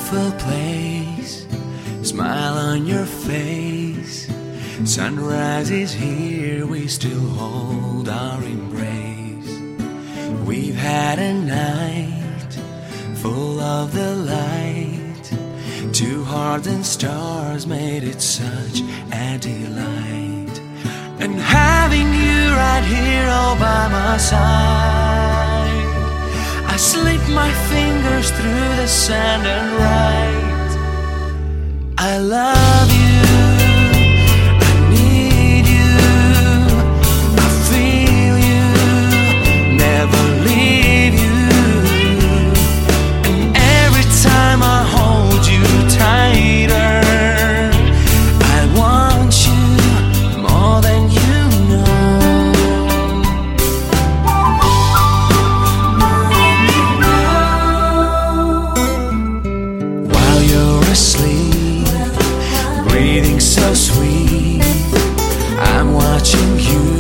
beautiful place, smile on your face. Sunrise is here, we still hold our embrace. We've had a night full of the light. Two hearts and stars made it such a delight. And having you right here all by my side, I slip my fingers through the sand and write, I love you, I need you, I feel you, never leave you. And every time I hold you tighter, I want you more than you know. While you're asleep, breathing so sweet, I'm watching you